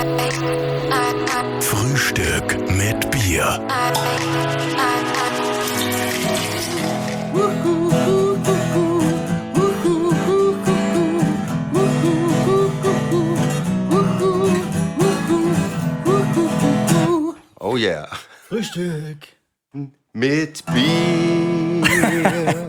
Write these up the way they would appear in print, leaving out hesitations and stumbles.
Frühstück mit Bier. Oh yeah. Frühstück. Mit Bier.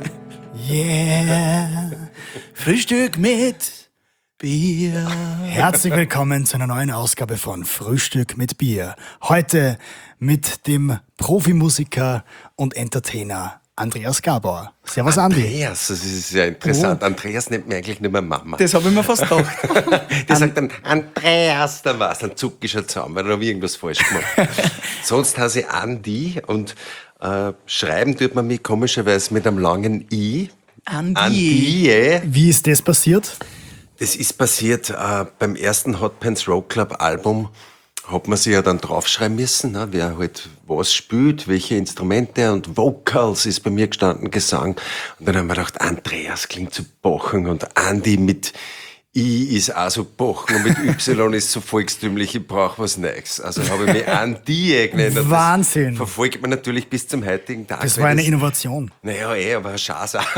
Yeah. Frühstück mit Bier. Herzlich willkommen zu einer neuen Ausgabe von Frühstück mit Bier. Heute mit dem Profimusiker und Entertainer Andreas Gabauer. Servus, Andi. Andreas, das ist ja interessant. Andreas nennt mir eigentlich nicht mehr Mama. Das habe ich mir fast gedacht. Der sagt dann, Andreas, dann war's, dann zuck ich schon zusammen, weil dann habe ich irgendwas falsch gemacht. Sonst heiße ich Andi und schreiben tut man mich komischerweise mit einem langen I. Andi. Wie ist das passiert? Das ist passiert beim ersten Hot Pants Rock Club Album. Hat man sich ja dann draufschreiben müssen, ne, wer halt was spielt, welche Instrumente und Vocals ist bei mir gestanden, Gesang. Und dann haben wir gedacht, Andreas klingt so bochen und Andi mit I ist auch so bochen und mit Y ist so volkstümlich, ich brauche was Neues. Also habe ich mich Andi genannt. Und Wahnsinn. das verfolgt man natürlich bis zum heutigen Tag. Das war eine Innovation. Naja, aber ein Schatz auch.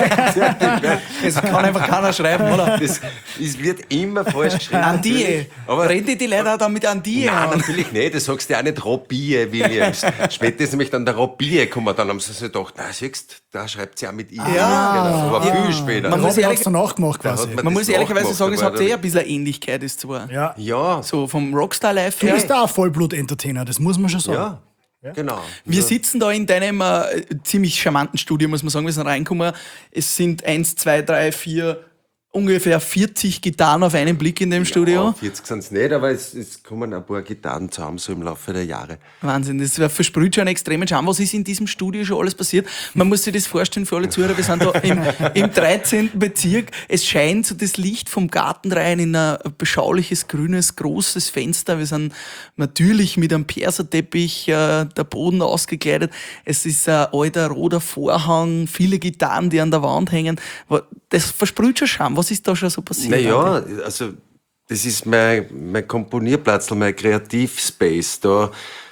Das kann einfach keiner schreiben, oder? Das wird immer falsch geschrieben. Andi. Aber Reden die Leute auch dann mit Andi nein, an? natürlich nicht. Das sagst du ja auch nicht Robbie Williams. Später ist nämlich dann der Robbie gekommen. Dann haben sie sich gedacht, na, siehst da schreibt sie auch mit I. Ja. Genau, aber viel später. Man muss Robby ehrlich- hat's dann auch gemacht Da quasi. hat Man muss das ehrlicherweise nachgemacht, sagen, es da hat war eh der- ein bisschen eine Ähnlichkeit, ist zwar. Ja. Ja, So vom Rockstar-Life Du her. bist auch ein Vollblut-Entertainer, das muss man schon sagen. ja, genau. Wir sitzen da in deinem ziemlich charmanten Studio, muss man sagen. Wir sind reingekommen. Es sind 1, 2, 3, 4, ungefähr 40 Gitarren auf einen Blick in dem Studio. Ja, 40 sind es nicht, aber es kommen ein paar Gitarren zusammen, so im Laufe der Jahre. Wahnsinn, das versprüht schon einen extremen Charme. Was ist in diesem Studio schon alles passiert? Man muss sich das vorstellen für alle Zuhörer. Wir sind da im 13. Bezirk. Es scheint so das Licht vom Garten rein in ein beschauliches, grünes, großes Fenster. Wir sind natürlich mit einem Perserteppich, der Boden ausgekleidet. Es ist ein alter, roter Vorhang, viele Gitarren, die an der Wand hängen. Das versprüht schon Charme. Was ist da schon so passiert? Naja, also das ist mein Komponierplatz, mein Kreativspace. Da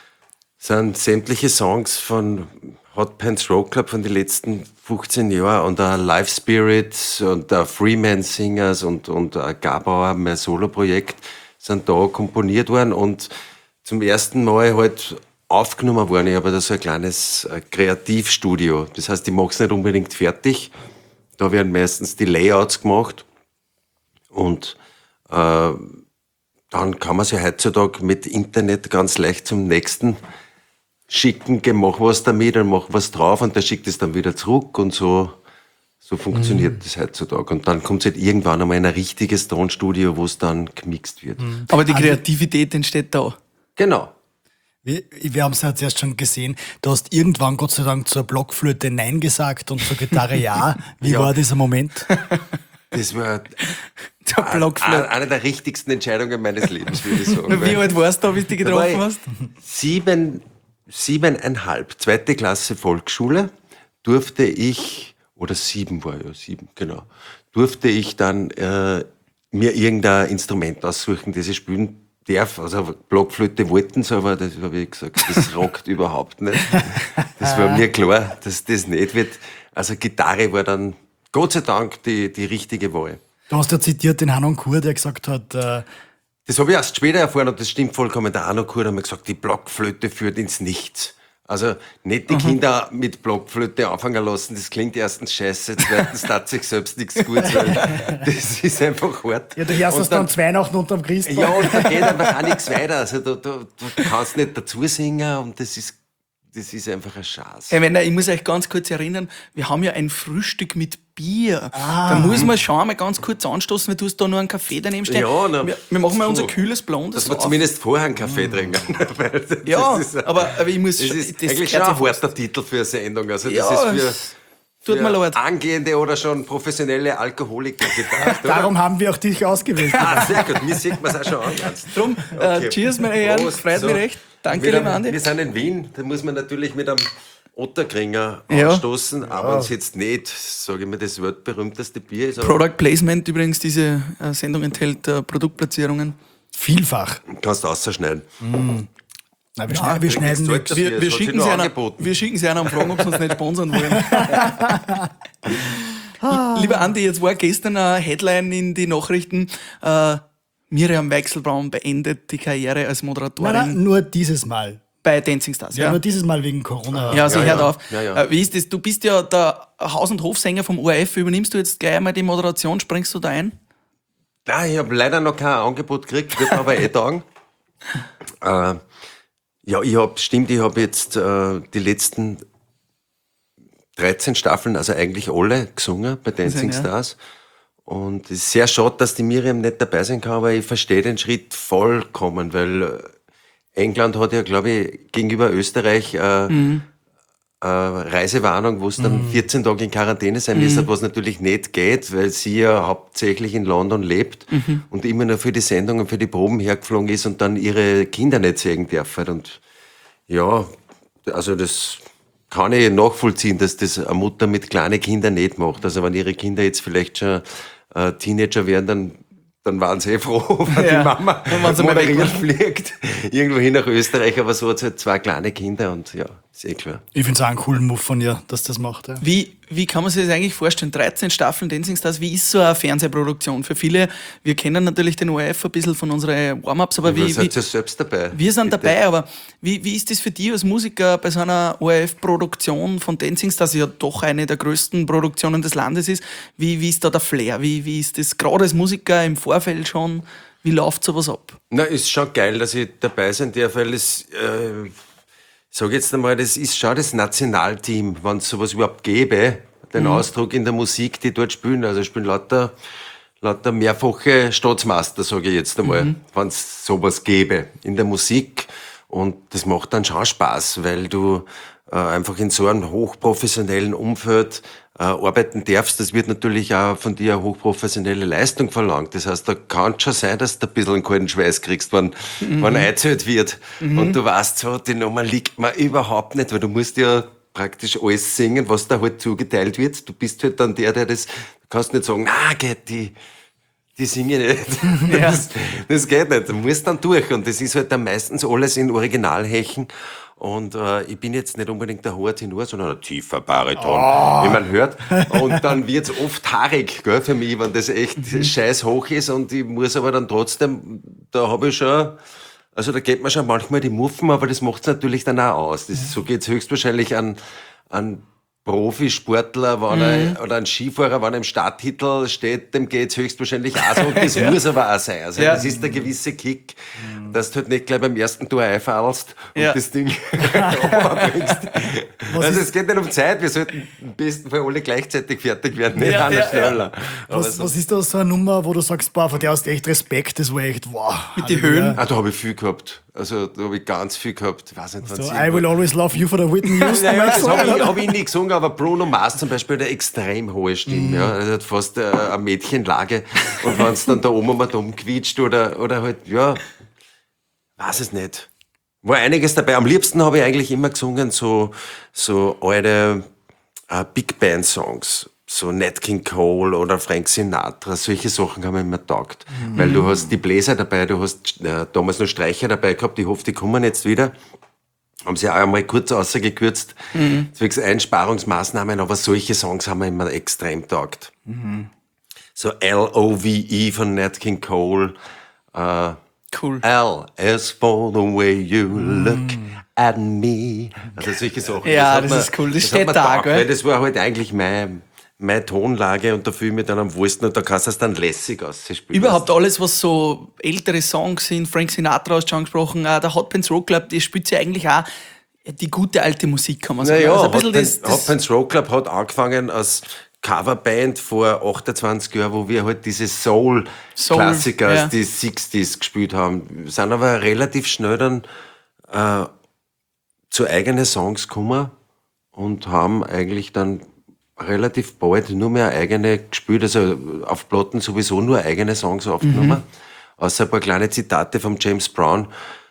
sind sämtliche Songs von Hot Pants Rock Club von den letzten 15 Jahren und Live Spirits und Freeman Singers und Gabauer, mein Soloprojekt, sind da komponiert worden und zum ersten Mal halt aufgenommen worden. Ich habe da so ein kleines Kreativstudio. Das heißt, ich mache es nicht unbedingt fertig. Da werden meistens die Layouts gemacht und dann kann man sich heutzutage mit Internet ganz leicht zum nächsten schicken, mach was damit und mach was drauf und der schickt es dann wieder zurück und so funktioniert das heutzutage. Und dann kommt es halt irgendwann einmal in ein richtiges Tonstudio, wo es dann gemixt wird. Aber die Kreativität entsteht da. Genau. Wir haben es ja zuerst schon gesehen, du hast irgendwann Gott sei Dank zur Blockflöte Nein gesagt und zur Gitarre Ja. Wie Ja. war dieser Moment? Das war Der Blockflöte. eine der richtigsten Entscheidungen meines Lebens, würde ich sagen. Wie alt warst du da, bis du die Da war getroffen ich hast? 7,5, zweite Klasse Volksschule, durfte ich, oder 7 war ja, 7, genau, durfte ich dann mir irgendein Instrument aussuchen, das ich spielen darf. Also Blockflöte wollten sie, aber das habe ich gesagt, das rockt überhaupt nicht. Das war mir klar, dass das nicht wird. Also Gitarre war dann Gott sei Dank die richtige Wahl. Du hast ja zitiert den Hanon Kur, der gesagt hat, Das habe ich erst später erfahren und das stimmt vollkommen. Der Arno Kur hat mir gesagt, die Blockflöte führt ins Nichts. Also nicht die Kinder mit Blockflöte anfangen lassen, das klingt erstens scheiße, zweitens tat sich selbst nichts Gutes, weil das ist einfach hart. ja, du hörst Und das dann zu Weihnachten unterm Christbaum. ja, und da geht einfach auch nichts weiter. Also du kannst nicht dazu singen und das ist einfach ein Schatz. Hey Männer, ich muss euch ganz kurz erinnern, wir haben ja ein Frühstück mit Bier. Da muss man schon einmal ganz kurz anstoßen, weil du hast da nur einen Kaffee daneben stehen. Ja, na, wir machen mal so. unser kühles Blondes Dass wir auf. zumindest vorher einen Kaffee trinken. Weil das Ja, ist, aber ich muss das schon- ist das eigentlich gehört schon ein sich harter Titel für eine Sendung. Also das Ja, ist es tut für mir leid. angehende oder schon professionelle Alkoholiker gedacht. oder? Darum haben wir auch dich ausgewählt. Ah, sehr gut, mir sieht man es auch schon an. Drum, Okay. cheers, meine Herren, Prost. freut So. mich recht. Danke, Wir lieber Andi. sind in Wien, da muss man natürlich mit einem Otterkringer Ja. anstoßen, aber es jetzt nicht, sage ich mal, das weltberühmteste Bier ist. aber- Product Placement übrigens, diese Sendung enthält Produktplatzierungen. Vielfach. Kannst du rausschneiden. Nein, wir schneiden Zeug nichts. dafür. Wir Es hat sich schicken nur sie einer, angeboten. wir schicken sie einer und fragen, ob sie uns nicht sponsern wollen. Lieber Andi, jetzt war gestern eine Headline in die Nachrichten, Miriam Weichselbraun beendet die Karriere als Moderatorin Nein, nur dieses Mal. bei Dancing Stars. Ja, nur dieses Mal wegen Corona. Ja, sie Ja, hört ja. auf. Ja, ja. Wie ist das? Du bist ja der Haus- und Hofsänger vom ORF. Übernimmst du jetzt gleich einmal die Moderation? Springst du da ein? Nein, ich habe leider noch kein Angebot gekriegt, wird mir aber tagen. Ja, ich habe jetzt die letzten 13 Staffeln, also eigentlich alle gesungen bei Dancing Ja. Stars. Und es ist sehr schade, dass die Miriam nicht dabei sein kann, aber ich verstehe den Schritt vollkommen, weil England hat ja, glaube ich, gegenüber Österreich Reisewarnung, wo es dann 14 Tage in Quarantäne sein müsste, was natürlich nicht geht, weil sie ja hauptsächlich in London lebt und immer nur für die Sendung und für die Proben hergeflogen ist und dann ihre Kinder nicht sehen darf. Und ja, also das kann ich nachvollziehen, dass das eine Mutter mit kleinen Kindern nicht macht. Also wenn ihre Kinder jetzt vielleicht schon Teenager werden, dann waren sie froh, wenn Ja, die Mama wenn sie mal weg moderiert fliegt, irgendwo hin nach Österreich, aber so hat sie halt 2 kleine Kinder und ja, ist eh klar. Ich finde es auch einen coolen Move von ihr, dass das macht. Ja. Wie kann man sich das eigentlich vorstellen? 13 Staffeln Dancing Stars, wie ist so eine Fernsehproduktion? Für viele, wir kennen natürlich den ORF ein bisschen von unseren Warm-Ups, aber Du wie, seid ja selbst dabei. wir sind Bitte. dabei, aber wie ist das für dich als Musiker bei so einer ORF-Produktion von Dancing Stars, die ja doch eine der größten Produktionen des Landes ist? Wie ist da der Flair? Wie ist das gerade als Musiker im Vorfeld schon? Wie läuft sowas ab? Na, ist schon geil, dass ich dabei sein darf, weil es, ich sage jetzt einmal, das ist schon das Nationalteam, wenn es sowas überhaupt gäbe, den Ausdruck in der Musik, die dort spielen. Also spielen lauter mehrfache Staatsmeister, sage ich jetzt einmal, wenn es sowas gäbe in der Musik. Und das macht dann schon Spaß, weil du einfach in so einem hochprofessionellen Umfeld arbeiten darfst. Das wird natürlich auch von dir eine hochprofessionelle Leistung verlangt. Das heißt, da kann schon sein, dass du ein bisschen einen kalten Schweiß kriegst, wenn eingezählt wird. Und du weißt so, die Nummer liegt mir überhaupt nicht, weil du musst ja praktisch alles singen, was da halt zugeteilt wird. Du bist halt dann der das, du kannst nicht sagen, na, geht die singe nicht. Ja. Das geht nicht. Du musst dann durch. Und das ist halt dann meistens alles in Originalhechen. Und ich bin jetzt nicht unbedingt der hohe Tenor, sondern ein tiefer Bariton, wie man hört. Und dann wird's oft haarig, gell, für mich, wenn das echt scheiß hoch ist. Und ich muss aber dann trotzdem, da habe ich schon, also da geht mir schon manchmal die Muffen, aber das macht's natürlich dann auch aus. So geht's höchstwahrscheinlich an Profisportler, wenn er, oder ein Skifahrer, wenn er im Starttitel steht, dem geht's höchstwahrscheinlich auch so. Und das muss aber auch sein. Also Ja. das ist der gewisse Kick, dass du halt nicht gleich beim ersten Tor einfallst und Ja. das Ding runterbringst. Also es geht nicht um Zeit, wir sollten im besten Fall alle gleichzeitig fertig werden, nicht Ja, einer ja, schneller. Aber Was so. ist da so eine Nummer, wo du sagst, boah, von der hast du echt Respekt, das war echt, wow. Mit den Halleluja. Höhen? Ah, da habe ich viel gehabt. Also da habe ich ganz viel gehabt. Ich weiß nicht, wann So, sie- I Will Always Love You von der Whitney Houston. Naja, das mal gesungen, hab ich nie gesungen, aber Bruno Mars zum Beispiel hat eine extrem hohe Stimme. Ja. Er hat fast eine Mädchenlage. Und wenn es dann da oben mal dumm quietscht oder halt, ja, weiß es nicht. War einiges dabei. Am liebsten habe ich eigentlich immer gesungen, so alte Big Band Songs. So Nat King Cole oder Frank Sinatra, solche Sachen haben mir immer taugt. Weil du hast die Bläser dabei, du hast damals noch Streicher dabei gehabt, ich hoffe, die kommen jetzt wieder. Haben sie auch einmal kurz rausgekürzt, zwecks Einsparungsmaßnahmen, aber solche Songs haben mir immer extrem taugt. So L.O.V.E. von Nat King Cole, Cool. L is for the way you look at me. Also solche Sachen. Ja, hat das mir- ist cool. Das hat steht mir da, taugt, gell? weil das war halt eigentlich meine Tonlage und da fühle ich mich dann am wohlsten und da kannst du es dann lässig ausspielen. Überhaupt alles, was so ältere Songs sind, Frank Sinatra hast du schon angesprochen, der Hot Pants Rock Club, die spielt ja eigentlich auch die gute alte Musik, kann man sagen. Naja, Also ein bisschen Hot Pants Rock Club hat angefangen als Coverband vor 28 Jahren, wo wir halt diese Soul-Klassiker Soul, ja. aus die 60s gespielt haben. Sind aber relativ schnell dann zu eigenen Songs gekommen und haben eigentlich dann relativ bald nur mehr eigene gespielt, also auf Platten sowieso nur eigene Songs aufgenommen, außer ein paar kleine Zitate vom James Brown.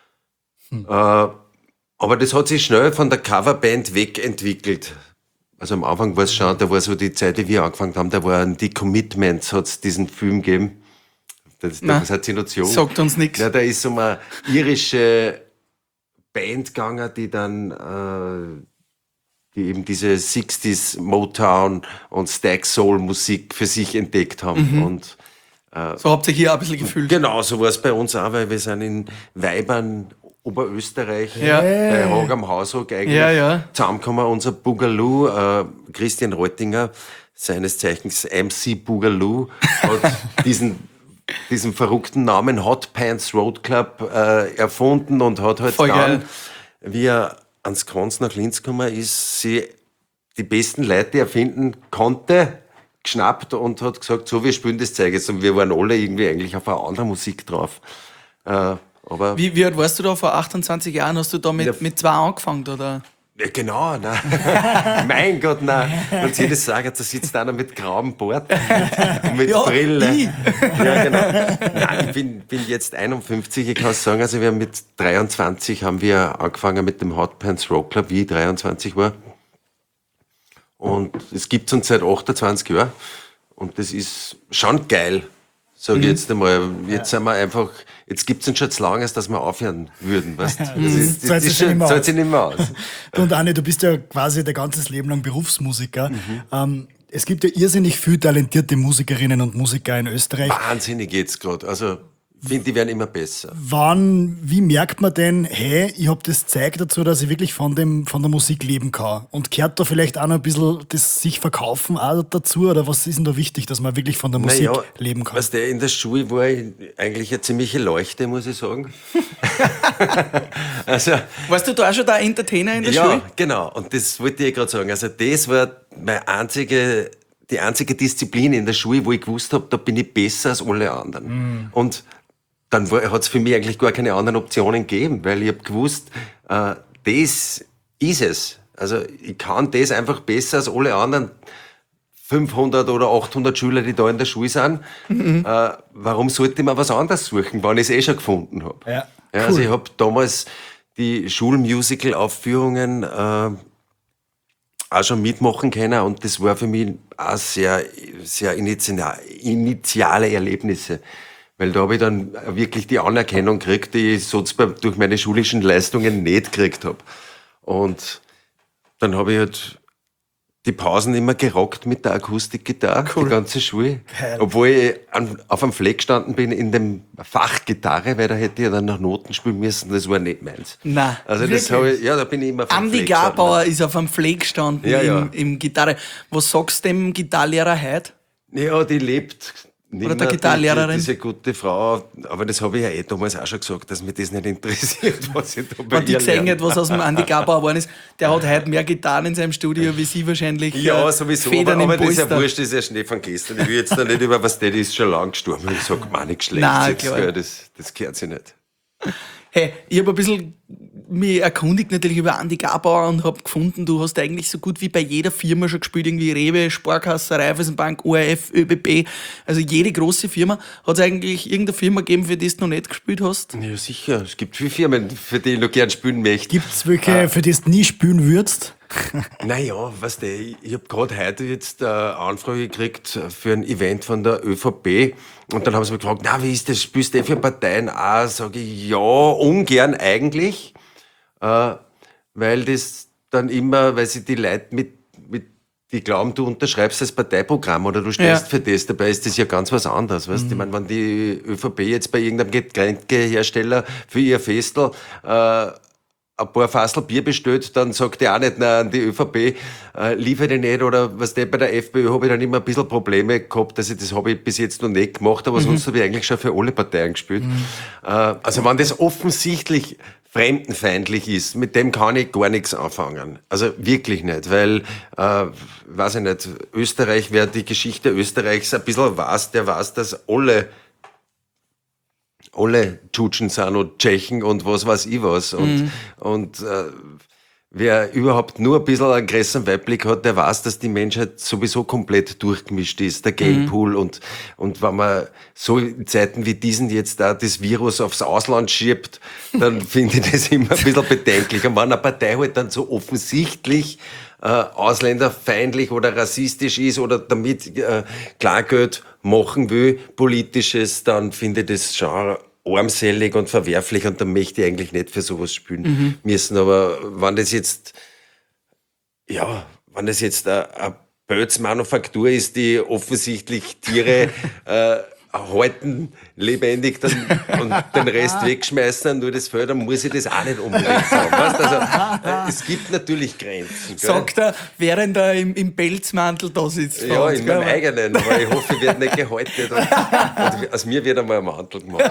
Aber das hat sich schnell von der Coverband wegentwickelt. Also am Anfang war es schon, da war so die Zeit, die wir angefangen haben, da waren die Commitments, hat es diesen Film gegeben. Das hat sie noch zu jung. Sagt uns nichts. Ja, da ist um eine irische Band gegangen, die dann die eben diese 60s Motown und Stack Soul Musik für sich entdeckt haben. Und So habt ihr hier ein bisschen gefühlt. genau, so war es bei uns auch, weil wir sind in Weibern, Oberösterreich, Ja. bei Hag am Haushock eigentlich Ja. zusammengekommen. Unser Boogaloo, Christian Reutinger, seines Zeichens MC Boogaloo, hat diesen verrückten Namen Hot Pants Road Club erfunden und hat halt Voll dann, geil. wie er ans Kranz nach Linz gekommen ist, sie die besten Leute, die er finden konnte, geschnappt und hat gesagt, so, wir spielen das Zeug jetzt. Und wir waren alle irgendwie eigentlich auf eine andere Musik drauf. Aber Wie alt warst du da vor 28 Jahren? Hast du da Ja. mit 2 angefangen? Oder? ja, genau, nein. Mein Gott, nein. Wenn Sie das sagen, da sitzt einer mit grauem Bart und mit Ja, Brille. ich. Ja, genau. Nein, ich bin jetzt 51, ich kann sagen, also wir haben mit 23 haben wir angefangen mit dem Hot Pants Rock Club, wie ich 23 war. Und es gibt uns seit 28 Jahren. Und das ist schon geil, sage ich jetzt einmal. Jetzt sind wir einfach, jetzt gibt es uns schon zu lange, dass wir aufhören würden. Weißt? Zahlt sich schon nicht mehr zahlt sich nicht mehr aus. Und Anni, du bist ja quasi dein ganzes Leben lang Berufsmusiker. Es gibt ja irrsinnig viele talentierte Musikerinnen und Musiker in Österreich. Wahnsinnig jetzt gerade. Also, finde, die werden immer besser. Wie merkt man denn, hey, ich habe das Zeug dazu, dass ich wirklich von der Musik leben kann? Und gehört da vielleicht auch noch ein bisschen das sich verkaufen auch dazu? Oder was ist denn da wichtig, dass man wirklich von der Musik leben kann? Weißt du, in der Schule war ich eigentlich eine ziemliche Leuchte, muss ich sagen. Also, Warst du da auch schon der Entertainer in der ja, Schule? genau. Und das wollte ich gerade sagen. Also, das war die einzige Disziplin in der Schule, wo ich gewusst habe, da bin ich besser als alle anderen. Und dann hat es für mich eigentlich gar keine anderen Optionen gegeben, weil ich habe gewusst, das ist es. Also ich kann das einfach besser als alle anderen 500 oder 800 Schüler, die da in der Schule sind. Warum sollte ich mir was anderes suchen, wenn ich es eh schon gefunden habe? Ja, Also ich habe damals die Schulmusical-Aufführungen auch schon mitmachen können und das war für mich auch sehr, sehr initiale Erlebnisse. Weil da habe ich dann wirklich die Anerkennung gekriegt, die ich sonst durch meine schulischen Leistungen nicht gekriegt habe. Und dann habe ich halt die Pausen immer gerockt mit der Akustikgitarre, die ganze Schule. Geil. Obwohl ich auf einem Fleck gestanden bin in dem Fach Gitarre, weil da hätte ich dann noch Noten spielen müssen, das war nicht meins. Nein. Also das habe ich, ja, da bin ich immer auf einem Andi Fleck gestanden. Garbauer ist auf einem Pfleg gestanden Ja. im Gitarre. Was sagst du dem Gitarrlehrer heute? Ja, die lebt nicht Oder der mehr, Gitarrenlehrerin. diese gute Frau, aber das habe ich ja damals auch schon gesagt, dass mich das nicht interessiert, was ich da bei Wenn die ihr gesehen lerne. hat, was aus dem Andi Garbauer geworden ist, der hat heute mehr Gitarren in seinem Studio wie sie wahrscheinlich. Ja, sowieso, Federn aber im das ist ja Polster. wurscht, das ist ja Schnee von gestern. Ich will jetzt da nicht über was der ist schon lang gestorben. Ich sage, man, nichts schlecht. Nein, klar. Das gehört sich nicht. Hey, ich habe ein bisschen mich erkundigt natürlich über Andi Garbauer und habe gefunden, du hast eigentlich so gut wie bei jeder Firma schon gespielt, irgendwie Rewe, Sparkasse, Raiffeisenbank, ORF, ÖBB, also jede große Firma. Hat es eigentlich irgendeine Firma gegeben, für die du noch nicht gespielt hast? Ja, sicher. Es gibt viele Firmen, für die ich noch gern spielen möchte. Gibt's welche, für die du nie spielen würdest? Naja, weißt du, ich habe gerade heute jetzt eine Anfrage gekriegt für ein Event von der ÖVP. Und dann haben sie mich gefragt, na, wie ist das, spielst du für Parteien auch? Sage ich, ja, ungern eigentlich. Weil das dann immer, weil sie die Leute die glauben, du unterschreibst das Parteiprogramm oder du stehst für das. Dabei ist das ja ganz was anderes. Weißt? Ich meine, wenn die ÖVP jetzt bei irgendeinem Getränkehersteller für ihr Festel ein paar Fassel Bier bestellt, dann sagt er auch nicht, nein, die ÖVP liefert ich nicht, oder was der bei der FPÖ habe ich dann immer ein bisschen Probleme gehabt, dass das habe ich bis jetzt noch nicht gemacht, aber sonst habe ich eigentlich schon für alle Parteien gespielt. Also wenn das offensichtlich fremdenfeindlich ist, mit dem kann ich gar nichts anfangen. Also wirklich nicht, weil, weiß ich nicht, Österreich, wer die Geschichte Österreichs ein bisschen weiß, der weiß, dass alle Tschutschen sind und Tschechen und was weiß ich was. Und wer überhaupt nur ein bisschen einen größeren Weitblick hat, der weiß, dass die Menschheit sowieso komplett durchgemischt ist, der Genpool. Und wenn man so in Zeiten wie diesen jetzt da das Virus aufs Ausland schiebt, dann finde ich das immer ein bisschen bedenklich. Und wenn eine Partei halt dann so offensichtlich ausländerfeindlich oder rassistisch ist oder damit klargeht, machen will, politisches, dann finde ich das Genre armselig und verwerflich und dann möchte ich eigentlich nicht für sowas spielen müssen. Aber wenn das jetzt eine Pelzmanufaktur ist, die offensichtlich Tiere halten, lebendig und den Rest wegschmeißen, nur das Feld, dann muss ich das auch nicht unbedingt haben. Weißt? Also, es gibt natürlich Grenzen. Gell? Sagt er, während er im Pelzmantel da sitzt. Ja, uns, in gell? meinem eigenen, aber ich hoffe, ich werde nicht gehalten. Und aus mir wird einmal ein Mantel gemacht.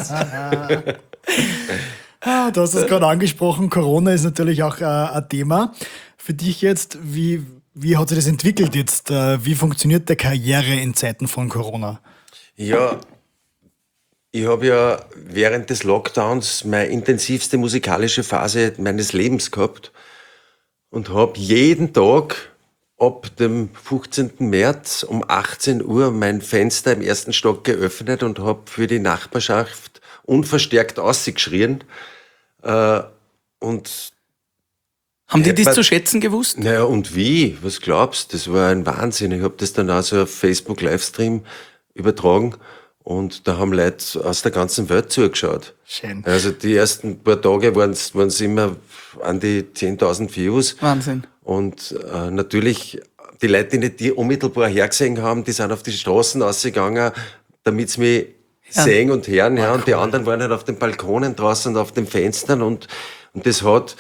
Du hast es gerade angesprochen, Corona ist natürlich auch ein Thema. Für dich jetzt, wie hat sich das entwickelt jetzt? Wie funktioniert der Karriere in Zeiten von Corona? Ja, ich habe ja während des Lockdowns meine intensivste musikalische Phase meines Lebens gehabt und habe jeden Tag ab dem 15. März um 18 Uhr mein Fenster im ersten Stock geöffnet und habe für die Nachbarschaft unverstärkt ausgeschrien. Und Haben die das zu schätzen gewusst? naja, und wie? Was glaubst du? Das war ein Wahnsinn. Ich habe das dann also auf Facebook Livestream übertragen und da haben Leute aus der ganzen Welt zugeschaut. Schön. Also die ersten paar Tage waren es immer an die 10.000 Views. Wahnsinn. Und natürlich, die Leute, die nicht die unmittelbar hergesehen haben, die sind auf die Straßen rausgegangen, damit sie mich sehen und hören. Ja, und die anderen waren halt auf den Balkonen draußen und auf den Fenstern und das hat...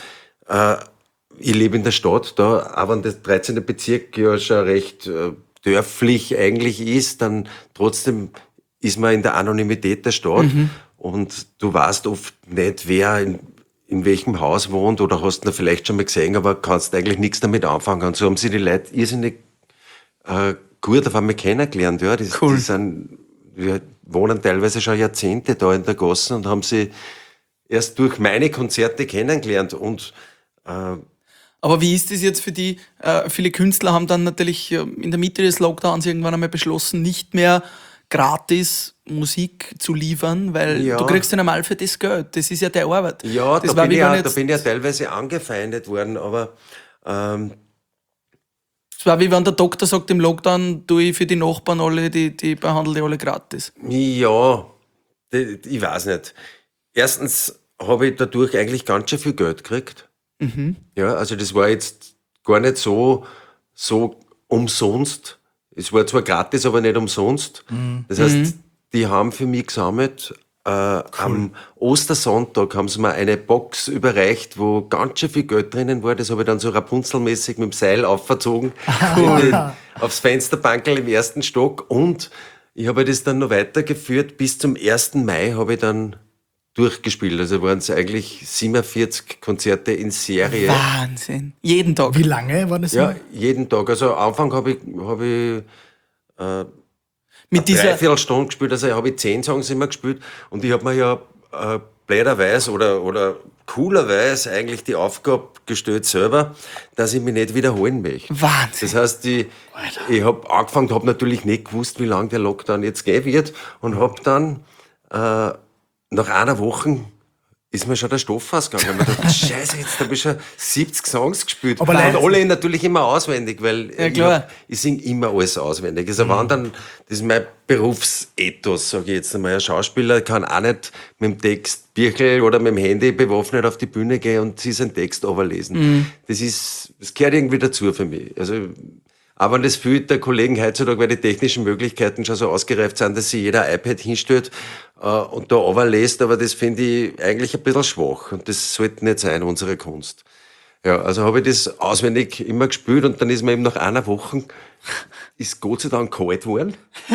ich lebe in der Stadt, da, auch wenn der 13. Bezirk ja schon recht dörflich eigentlich ist, dann trotzdem ist man in der Anonymität der Stadt und du weißt oft nicht, wer in welchem Haus wohnt oder hast ihn vielleicht schon mal gesehen, aber kannst eigentlich nichts damit anfangen. Und so haben sich die Leute irrsinnig gut auf einmal kennengelernt. Ja. Die wohnen teilweise schon Jahrzehnte da in der Gasse und haben sie erst durch meine Konzerte kennengelernt und Aber wie ist das jetzt für die? Viele Künstler haben dann natürlich in der Mitte des Lockdowns irgendwann einmal beschlossen, nicht mehr gratis Musik zu liefern, weil Ja. du kriegst ja normal für das Geld. Das ist ja deine Arbeit. ja, das da bin ich jetzt, ja teilweise angefeindet worden, aber das war wie wenn der Doktor sagt, im Lockdown tue ich für die Nachbarn alle, die behandle ich alle gratis. ja, ich weiß nicht. Erstens habe ich dadurch eigentlich ganz schön viel Geld gekriegt. Ja, also das war jetzt gar nicht so umsonst. Es war zwar gratis, aber nicht umsonst. Das heißt, die haben für mich gesammelt. Am Ostersonntag haben sie mir eine Box überreicht, wo ganz schön viel Geld drinnen war. Das habe ich dann so Rapunzelmäßig mit dem Seil aufverzogen aufs Fensterbankerl im ersten Stock. Und ich habe das dann noch weitergeführt. Bis zum 1. Mai habe ich dann durchgespielt. Also waren es eigentlich 47 Konzerte in Serie. Wahnsinn. Jeden Tag. Wie lange war das? Ja, jeden Tag. Also am Anfang habe ich Mit dieser, Dreiviertelstunde gespielt, also habe ich 10 Songs immer gespielt und ich habe mir ja blöderweise oder coolerweise eigentlich die Aufgabe gestellt selber, dass ich mich nicht wiederholen möchte. Wahnsinn. Das heißt, ich habe angefangen, habe natürlich nicht gewusst, wie lange der Lockdown jetzt gehen wird und habe dann nach einer Woche ist mir schon der Stoff ausgegangen. Ich dachte, Scheiße, jetzt habe ich schon 70 Songs gespielt. Aber und leider- alle natürlich immer auswendig, weil Ja, klar. ich singe immer alles auswendig. Also wenn dann, das ist mein Berufsethos, sage ich jetzt einmal. Ein Schauspieler kann auch nicht mit dem Text Birchel oder mit dem Handy bewaffnet auf die Bühne gehen und sich seinen Text überlesen. Das gehört irgendwie dazu für mich. Also, auch wenn das viele der Kollegen heutzutage, weil die technischen Möglichkeiten schon so ausgereift sind, dass sich jeder ein iPad hinstellt und da runterlässt, aber das finde ich eigentlich ein bisschen schwach und das sollte nicht sein, unsere Kunst. Ja, also habe ich das auswendig immer gespielt und dann ist mir eben nach einer Woche ist Gott sei Dank kalt geworden.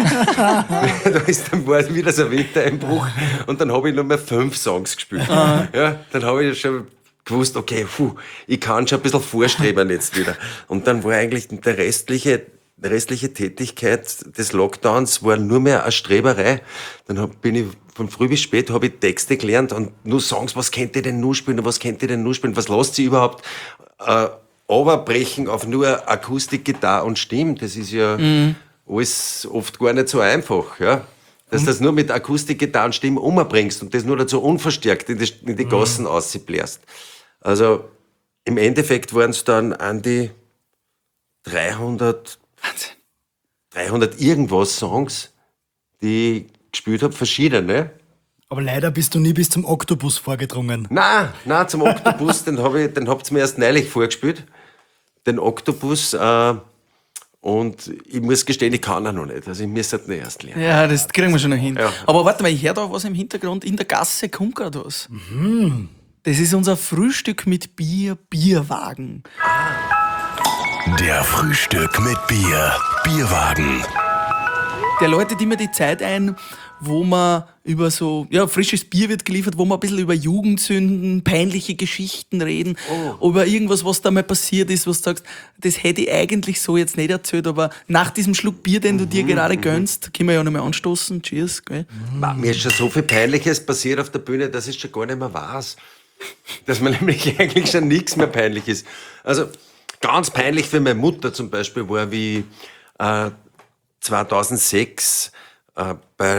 war wieder so ein Wintereinbruch und dann habe ich nur mehr 5 Songs gespielt. Ja, dann habe ich schon gewusst, okay, ich kann schon ein bisschen vorstreben jetzt wieder. Und dann war eigentlich die restliche Tätigkeit des Lockdowns war nur mehr eine Streberei. Dann bin ich von früh bis spät habe ich Texte gelernt und nur Songs, was könnt ihr denn nur spielen, was könnt ihr denn nur spielen, was lasst sie überhaupt runterbrechen auf nur Akustik, Gitarre und Stimme. Das ist ja alles oft gar nicht so einfach, ja. Dass du das nur mit Akustik, Gitarre und Stimme umbringst und das nur dazu unverstärkt in die Gassen ausbläst. Also im Endeffekt waren es dann an die 300 irgendwas Songs, die ich gespielt habe, verschiedene. Aber leider bist du nie bis zum Oktopus vorgedrungen. Nein, zum Oktopus, den habt ihr mir erst neulich vorgespielt. Den Oktopus. Und ich muss gestehen, ich kann ihn noch nicht. Also ich müsste ihn erst lernen. Ja, das kriegen wir schon noch hin. Ja. Aber warte mal, ich höre da was im Hintergrund. In der Gasse kommt gerade was. Das ist unser Frühstück mit Bier, Bierwagen. Der Frühstück mit Bier. Bierwagen. Der läutet immer die Zeit ein, wo man über so, frisches Bier wird geliefert, wo man ein bisschen über Jugendsünden, peinliche Geschichten reden, über irgendwas, was da mal passiert ist, was du sagst, das hätte ich eigentlich so jetzt nicht erzählt, aber nach diesem Schluck Bier, den du dir gerade gönnst, können wir ja noch mal anstoßen. Cheers, gell? Mir ist schon so viel Peinliches passiert auf der Bühne, dass ich schon gar nicht mehr weiß. Dass mir nämlich eigentlich schon nichts mehr peinlich ist. Also ganz peinlich für meine Mutter zum Beispiel war, wie 2006 bei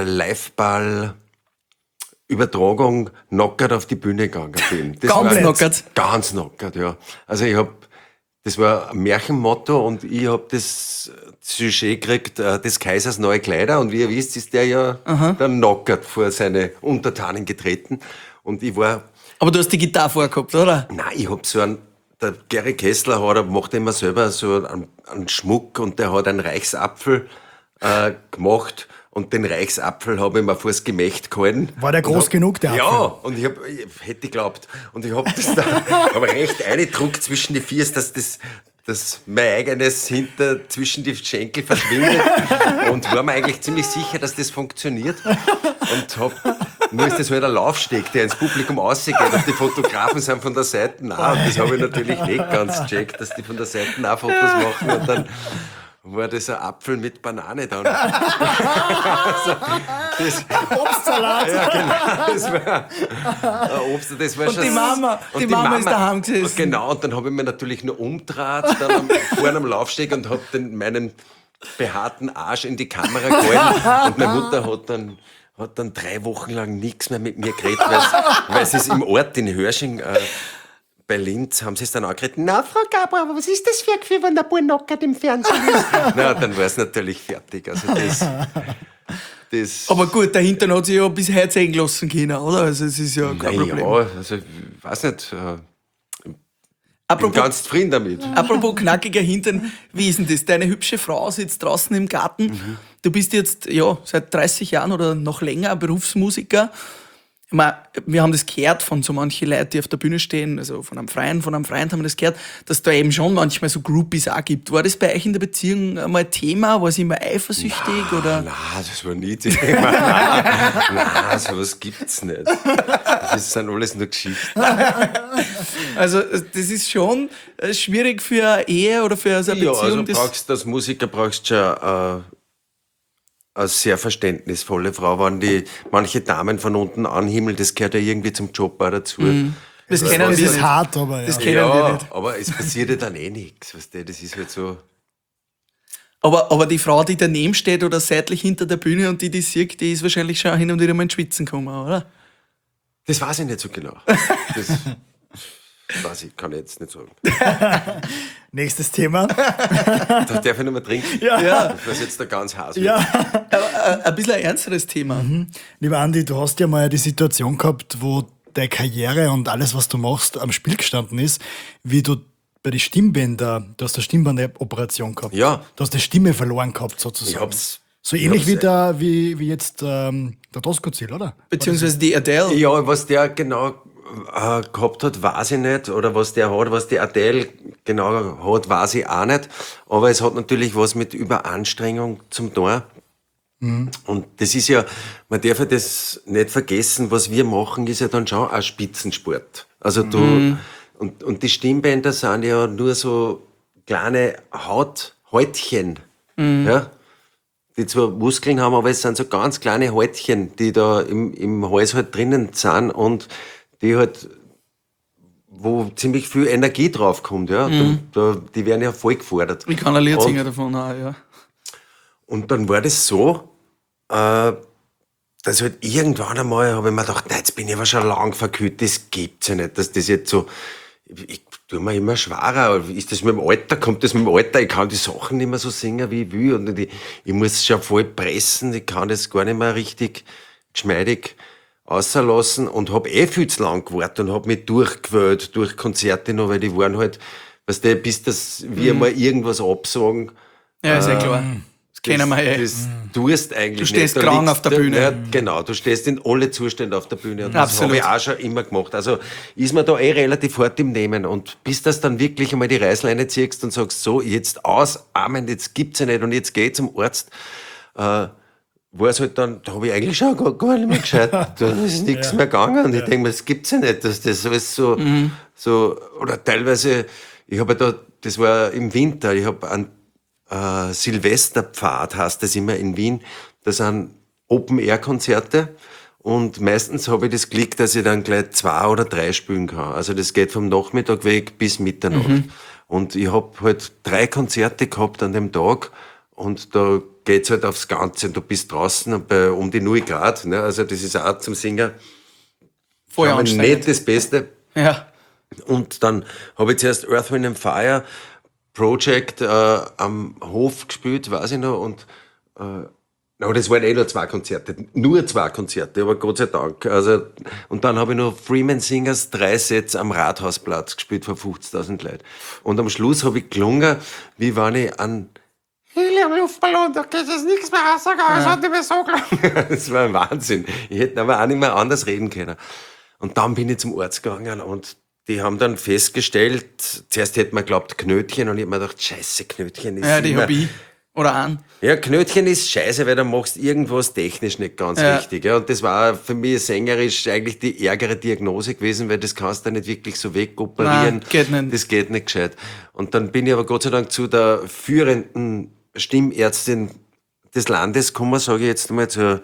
Liveball-Übertragung knockert auf die Bühne gegangen bin. Das Ganz war knockert? Ganz knockert, ja. Also das war ein Märchenmotto und ich hab das Sujet gekriegt, des Kaisers neue Kleider. Und wie ihr wisst, ist der ja dann knockert vor seine Untertanen getreten. Und ich war... Aber du hast die Gitarre vorgehabt, oder? Nein, ich hab der Gary Kessler macht immer selber so einen Schmuck und der hat einen Reichsapfel gemacht und den Reichsapfel habe ich mir vors Gemächt gehalten. War der groß genug, der Apfel? Ja, und ich hätte geglaubt. Und ich hab das da aber recht eingedruckt zwischen die Viers, dass mein eigenes hinter zwischen die Schenkel verschwindet. Und war mir eigentlich ziemlich sicher, dass das funktioniert. Und nur ist das halt ein Laufsteg, der ins Publikum rausgeht und die Fotografen sind von der Seite nah. Und das habe ich natürlich nicht ganz gecheckt, dass die von der Seite nah Fotos machen. Und dann war das ein Apfel mit Banane dann. Obstsalat. Ja, genau. Das war ein Obst. Das war Und schon die Mama ist daheim gesessen. Genau, und dann habe ich mir natürlich nur umgedreht, dann vorne am Laufsteg und habe meinen behaarten Arsch in die Kamera gehalten. Und meine Mutter hat dann 3 Wochen lang nichts mehr mit mir geredet, weil sie es im Ort in Hörsching bei Linz haben sie es dann angeredet. Na, Frau Gabra, aber was ist das für ein Gefühl, wenn der Bub knockert im Fernsehen ist? Na, dann war es natürlich fertig. Also das Aber gut, dahinter hat sich ja bis heute sehen lassen können, oder? Also es ist ja kein Problem. Ja, also ich weiß nicht. Ich bin Apropos, ganz zufrieden damit. apropos knackiger Hintern, wie ist denn das? Deine hübsche Frau sitzt draußen im Garten. Du bist jetzt seit 30 Jahren oder noch länger ein Berufsmusiker. Ich meine, wir haben das gehört von so manchen Leuten, die auf der Bühne stehen, also von einem Freund haben wir das gehört, dass da eben schon manchmal so Groupies auch gibt. War das bei euch in der Beziehung einmal Thema? War sie immer eifersüchtig? Oder? Nein, das war nie Thema. Nein, sowas gibt's nicht. Das sind alles nur Geschichten. Also das ist schon schwierig für eine Ehe oder für so eine Beziehung. Als Musiker brauchst du schon eine sehr verständnisvolle Frau. Wenn manche Damen von unten anhimmeln, das gehört ja irgendwie zum Job auch dazu. Das Das kennen wir ist nicht. hart, aber ja. Das kennen wir nicht. aber es passiert ja dann eh nichts. Weißt du? Das ist halt so... Aber die Frau, die daneben steht oder seitlich hinter der Bühne und die sieht, die ist wahrscheinlich schon hin und wieder mal ins Schwitzen gekommen, oder? Das weiß ich nicht so genau. Das weiß ich, kann ich jetzt nicht sagen. Nächstes Thema. Darf ich noch mal trinken? Ja. Was jetzt da ganz heiß Ja. Ein bisschen ein ernsteres Thema. Lieber Andi, du hast ja mal die Situation gehabt, wo deine Karriere und alles, was du machst, am Spiel gestanden ist, wie du bei den Stimmbändern, du hast eine Stimmbandoperation gehabt. Ja. Du hast die Stimme verloren gehabt, sozusagen. Ich hab's. So ähnlich wie jetzt der Doskozil, oder? Beziehungsweise die Adele. Ja, was der genau gehabt hat, weiß ich nicht. Oder was der hat, was die Adele genau hat, weiß ich auch nicht. Aber es hat natürlich was mit Überanstrengung zum tun. Und das ist ja, man darf ja das nicht vergessen, was wir machen, ist ja dann schon ein Spitzensport. Also und die Stimmbänder sind ja nur so kleine Häutchen, ja, die zwar Muskeln haben, aber es sind so ganz kleine Häutchen, die da im Hals halt drinnen sind und die halt, wo ziemlich viel Energie draufkommt, ja. Die werden ja voll gefordert. Ich kann ein Lied singen davon auch, ja. Und dann war das so, dass halt irgendwann einmal habe ich mir gedacht, nein, jetzt bin ich aber schon lang verkühlt, das gibt's ja nicht, dass das jetzt so, tut mir immer schwerer. Ist das mit dem Alter? Kommt das mit dem Alter? Ich kann die Sachen nicht mehr so singen, wie ich will. Und ich muss schon voll pressen. Ich kann das gar nicht mehr richtig geschmeidig auslassen und hab viel zu lang gewartet und hab mich durchgewählt durch Konzerte noch, weil die waren halt, weißt du, bis das wir mal irgendwas absagen. Ja, ist ja klar. Das kennen wir ja. Das tust eigentlich Du stehst nicht. krank auf der Bühne. Ja, genau, du stehst in alle Zustände auf der Bühne. Und das Absolut. habe ich auch schon immer gemacht. Also ist man da relativ hart im Nehmen. Und bis das dann wirklich einmal die Reißleine ziehst und sagst, so, jetzt ausarmen, jetzt gibt's ja nicht und jetzt geh zum Arzt, war es halt dann, da habe ich eigentlich schon gar nicht mehr gescheit. Da ist nichts mehr gegangen. Und ich denke mir, das gibt's ja nicht, dass das alles so, oder teilweise, ich habe ja da, das war im Winter, ich habe einen Silvesterpfad, heißt das immer in Wien. Das sind Open-Air-Konzerte und meistens habe ich das Glück, dass ich dann gleich 2 oder 3 spielen kann. Also das geht vom Nachmittag weg bis Mitternacht. Und ich habe halt 3 Konzerte gehabt an dem Tag und da geht's halt aufs Ganze. Du bist draußen bei um die 0 Grad, ne? Also das ist auch zum Singen Voll aber anstrengend. nicht das Beste. Ja. Und dann habe ich zuerst Earth, Wind and Fire Project am Hof gespielt, weiß ich noch, und aber das waren nur 2 Konzerte, aber Gott sei Dank. Also, und dann habe ich noch Freeman Singers 3 Sets am Rathausplatz gespielt vor 50.000 Leuten. Und am Schluss habe ich gelungen, wie wenn ich an Helium-Luftballon, da geht jetzt nichts mehr rausgegangen, es hat nicht mehr so gelungen. Das war ein Wahnsinn. Ich hätte aber auch nicht mehr anders reden können. Und dann bin ich zum Arzt gegangen und die haben dann festgestellt, zuerst hätte man geglaubt Knötchen und ich hab mir gedacht, scheiße, Knötchen ist Ja, die immer... hab ich. Oder an. Ja, Knötchen ist scheiße, weil dann machst du irgendwas technisch nicht ganz richtig. Ja. Und das war für mich sängerisch eigentlich die ärgere Diagnose gewesen, weil das kannst du nicht wirklich so wegoperieren. Nein, geht nicht. Das geht nicht gescheit. Und dann bin ich aber Gott sei Dank zu der führenden Stimmärztin des Landes gekommen, sage ich jetzt einmal, zur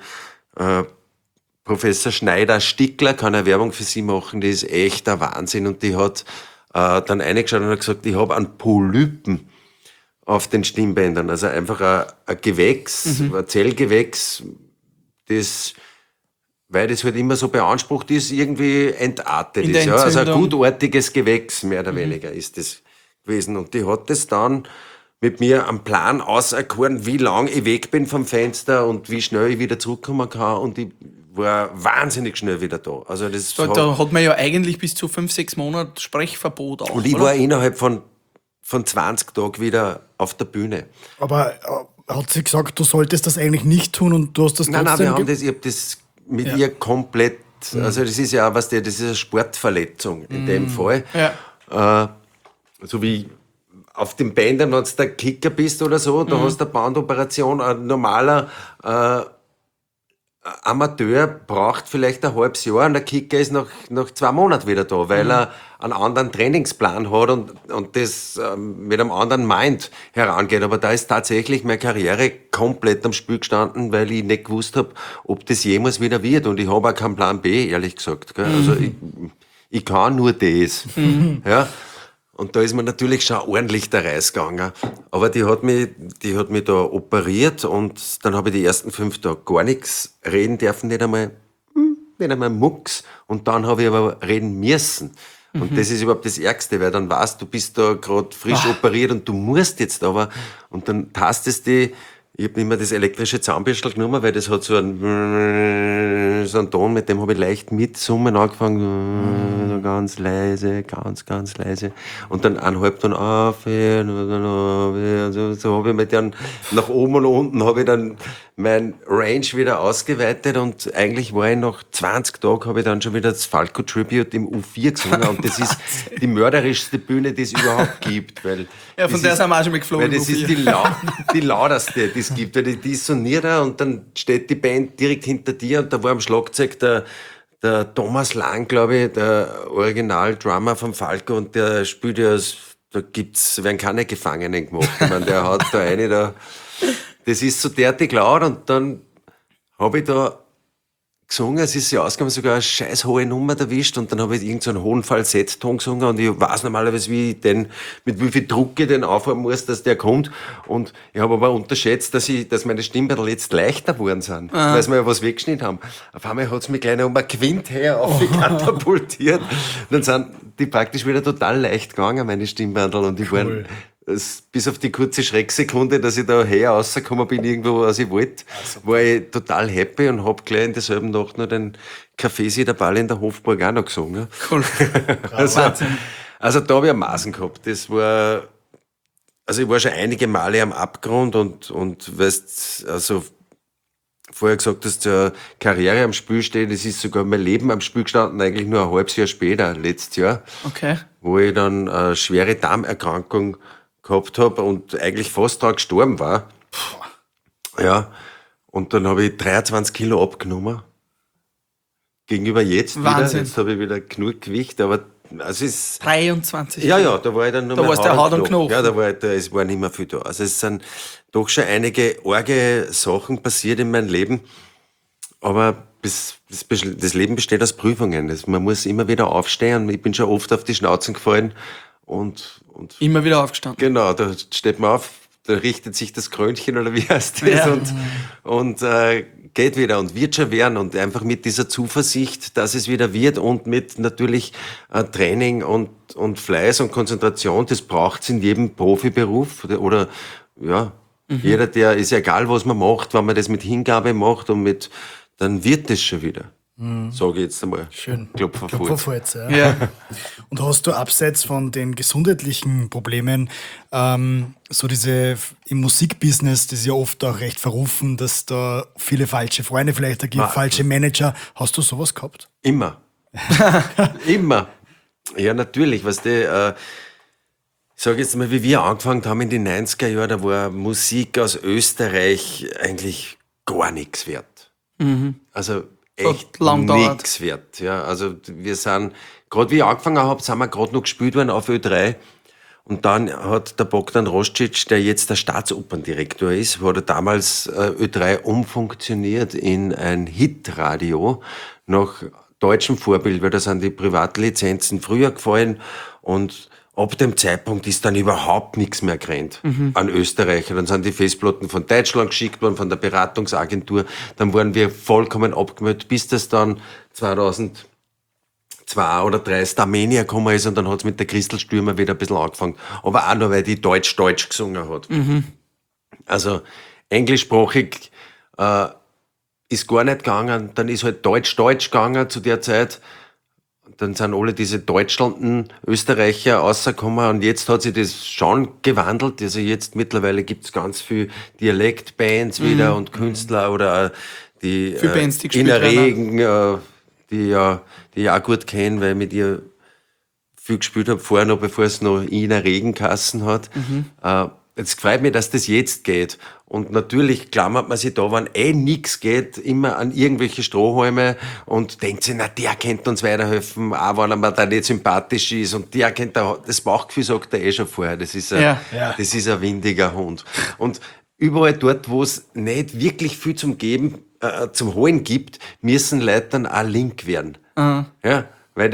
Professor Schneider-Stickler, kann eine Werbung für sie machen, die ist echt der Wahnsinn. Und die hat dann reingeschaut und hat gesagt, ich habe einen Polypen auf den Stimmbändern. Also einfach ein Gewächs, ein Zellgewächs, das, weil das halt immer so beansprucht ist, irgendwie entartet In der ist. Ja? Also ein Entzündung. gutartiges Gewächs, mehr oder weniger, ist das gewesen. Und die hat das dann mit mir am Plan auserkoren, wie lang ich weg bin vom Fenster und wie schnell ich wieder zurückkommen kann. Und ich war wahnsinnig schnell wieder da. Also das Da hat man ja eigentlich bis zu 5-6 Monate Sprechverbot auch. und ich oder? war innerhalb von 20 Tagen wieder auf der Bühne. Aber hat sie gesagt, du solltest das eigentlich nicht tun und du hast das Nein, trotzdem... wir haben das, ich habe das mit ihr komplett, also das ist ja, was das ist eine Sportverletzung in dem Fall. Ja. So wie auf den Bändern, wenn du der Kicker bist oder so, da hast du eine Bandoperation, ein normaler Amateur braucht vielleicht ein halbes Jahr und der Kicker ist nach 2 Monaten wieder da, weil er einen anderen Trainingsplan hat und das mit einem anderen Mind herangeht. Aber da ist tatsächlich meine Karriere komplett am Spiel gestanden, weil ich nicht gewusst habe, ob das jemals wieder wird. Und ich habe auch keinen Plan B, ehrlich gesagt. Gell? Also ich kann nur das. Ja? Und da ist mir natürlich schon ordentlich der Reis gegangen. Aber die hat mich da operiert und dann habe ich die ersten 5 Tage gar nichts reden dürfen, nicht einmal Mucks. Und dann habe ich aber reden müssen. Und das ist überhaupt das Ärgste, weil dann weißt du, bist da gerade frisch operiert und du musst jetzt aber. Und dann tastest die, ich habe immer das elektrische Zahnbürstel genommen, weil das hat so einen Ton, mit dem habe ich leicht mitsummen angefangen, so ganz leise, ganz leise. Und dann 1,5 Ton auf, so habe ich mir dann nach oben und unten habe ich dann mein Range wieder ausgeweitet und eigentlich war ich nach 20 Tagen habe ich dann schon wieder das Falco Tribute im U4 gesungen und das ist die mörderischste Bühne, die es überhaupt gibt, weil Ja, von das der ist- sind wir auch schon mal geflogen. weil das ist die lauterste, die es gibt. Weil die ist so nieder und dann steht die Band direkt hinter dir und da war am Schlagzeug der Thomas Lang, glaube ich, der Original-Drummer vom Falco und der spielt ja, werden keine Gefangenen gemacht. Ich meine, der hat da eine da. Das ist so derartig laut und dann habe ich da gesungen, es ist ja ausgegangen, sogar eine scheiß hohe Nummer erwischt und dann habe ich irgend so einen hohen Falsettton gesungen und ich weiß normalerweise, mit wie viel Druck ich den aufhören muss, dass der kommt und ich habe aber unterschätzt, dass meine Stimmbänder jetzt leichter geworden sind, weil sie mir ja was weggeschnitten haben. Auf einmal hat es mich gleich noch um ein Quint her aufkatapultiert. Dann sind die praktisch wieder total leicht gegangen, meine Stimmbänder und die waren bis auf die kurze Schrecksekunde, dass ich da her rausgekommen bin, irgendwo, was ich wollte, war ich total happy und hab gleich in derselben Nacht noch den Café der Ball in der Hofburg auch noch gesungen. Cool. Also da habe ich eine Masen gehabt. Ich war schon einige Male am Abgrund und weißt, also vorher gesagt hast, ja, Karriere am Spiel steht, es ist sogar mein Leben am Spiel gestanden, eigentlich nur ein halbes Jahr später, letztes Jahr, Okay. wo ich dann eine schwere Darmerkrankung gehabt habe und eigentlich fast daran gestorben war. Ja, und dann habe ich 23 Kilo abgenommen. Gegenüber jetzt Wahnsinn. wieder. Jetzt habe ich wieder genug Gewicht, aber es ist... 23. Ja, da war ich dann nur Da mehr war's der Haut und Knochen. Ja, es war nicht mehr viel da. Also es sind doch schon einige arge Sachen passiert in meinem Leben, aber das Leben besteht aus Prüfungen. Man muss immer wieder aufstehen. Ich bin schon oft auf die Schnauzen gefallen und Immer wieder aufgestanden. genau, da steht man auf, da richtet sich das Krönchen oder wie heißt das Ja. und geht wieder und wird schon werden und einfach mit dieser Zuversicht, dass es wieder wird und mit natürlich Training und Fleiß und Konzentration, das braucht's in jedem Profiberuf oder ja, jeder, der ist egal, was man macht, wenn man das mit Hingabe macht und dann wird das schon wieder. Sage ich jetzt einmal. Schön. Klopfer Klopferfurz, ja. Ja. Und hast du abseits von den gesundheitlichen Problemen so diese im Musikbusiness, das ist ja oft auch recht verrufen, dass da viele falsche Freunde vielleicht da gibt, falsche Manager. Hast du sowas gehabt? Immer. Immer. Ja, natürlich. Weißt du, ich sage jetzt mal, wie wir angefangen haben in den 90er Jahren, da war Musik aus Österreich eigentlich gar nichts wert. Also echt Hat lang gedauert. nichts wert. Ja, also wir sind, gerade wie ich angefangen habe, sind wir gerade noch gespielt worden auf Ö3. Und dann hat der Bogdan Roscic, der jetzt der Staatsoperndirektor ist, hat er damals Ö3 umfunktioniert in ein Hitradio nach deutschem Vorbild, weil da sind die Privatlizenzen früher gefallen und ab dem Zeitpunkt ist dann überhaupt nichts mehr gerannt an Österreicher. Dann sind die Festplatten von Deutschland geschickt worden, von der Beratungsagentur. Dann waren wir vollkommen abgemüht, bis das dann 2002 oder 2003 Starmania gekommen ist und dann hat's mit der Christel Stürmer wieder ein bisschen angefangen. Aber auch nur, weil die Deutsch gesungen hat. Also englischsprachig ist gar nicht gegangen. Dann ist halt Deutsch gegangen zu der Zeit. Dann sind alle diese Deutschlanden, Österreicher rausgekommen und jetzt hat sich das schon gewandelt. Also jetzt mittlerweile gibt's ganz viel Dialektbands wieder und Künstler oder die Für Bands, die gespielt Ina werden. Regen, die ich auch gut kenne, weil ich mit ihr viel gespielt habe, vorher noch, bevor es noch Ina Regen geheißen hat. Jetzt freut mich, dass das jetzt geht. Und natürlich klammert man sich da, wenn nichts geht, immer an irgendwelche Strohhalme und denkt sich, na, der könnte uns weiterhelfen, auch wenn er mir da nicht sympathisch ist. Und der könnte, das Bauchgefühl sagt er schon vorher, das ist das ist ein windiger Hund. Und überall dort, wo es nicht wirklich viel zum Holen gibt, müssen Leute dann auch link werden. Ja, weil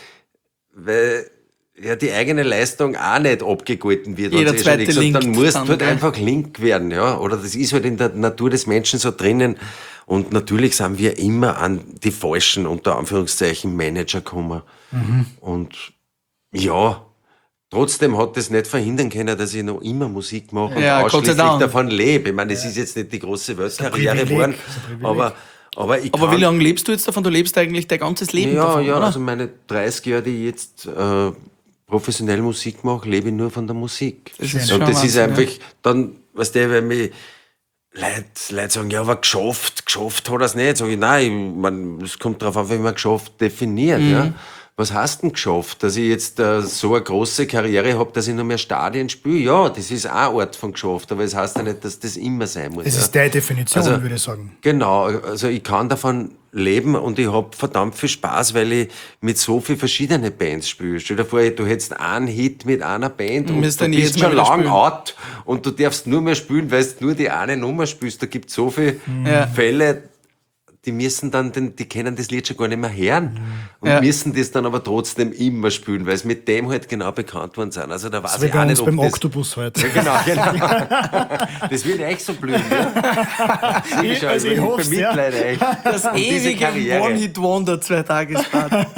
die eigene Leistung auch nicht abgegolten wird. Jeder wenn's zweite schon liegt. Und dann linkt musst du dann, halt gell? einfach link werden, ja. Oder das ist halt in der Natur des Menschen so drinnen. Und natürlich sind wir immer an die falschen, unter Anführungszeichen, Manager gekommen. Und ja, trotzdem hat das nicht verhindern können, dass ich noch immer Musik mache und Ja, Gott sei ausschließlich Dank. davon lebe. Ich meine, es ist jetzt nicht die große Weltkarriere Privileg, geworden, ist ein Privileg. aber ich Aber kann, wie lange lebst du jetzt davon? Du lebst eigentlich dein ganzes Leben ja, davon, ja, oder? also meine 30 Jahre, die ich jetzt professionell Musik mache, lebe ich nur von der Musik. Das ist Und schon das ist Wahnsinn, einfach, dann, weißt du, wenn mich Leute sagen, ja, aber geschafft hat er es nicht. Sag ich, nein, es kommt darauf an, wie man geschafft definiert. Ja. Was heißt denn geschafft? Dass ich jetzt so eine große Karriere habe, dass ich noch mehr Stadien spiele? Ja, das ist auch eine Art von geschafft, aber es heißt ja nicht, dass das immer sein muss. Das ja. ist deine Definition, Also, würde ich sagen. Genau, also ich kann davon leben und ich hab verdammt viel Spaß, weil ich mit so viel verschiedene Bands spiele. Stell dir vor, du hättest einen Hit mit einer Band und müsst du dann bist jedes Mal schon wieder lang spielen. out und du darfst nur mehr spielen, weil du nur die eine Nummer spielst. Da gibt es so viele Fälle, die müssen dann, die kennen das Lied schon gar nicht mehr hören und Ja. müssen das dann aber trotzdem immer spielen, weil sie mit dem halt genau bekannt worden sind. Also da weiß Das wie ich auch bei nicht, uns ob beim das... Oktopus heute. Ja, genau. Das wird echt so blöd, ja. Ich Also ich hoff's, ja. bemitleide echt. Das um diese ewige Karriere. One-Hit-Wonder 2-Tagesparty.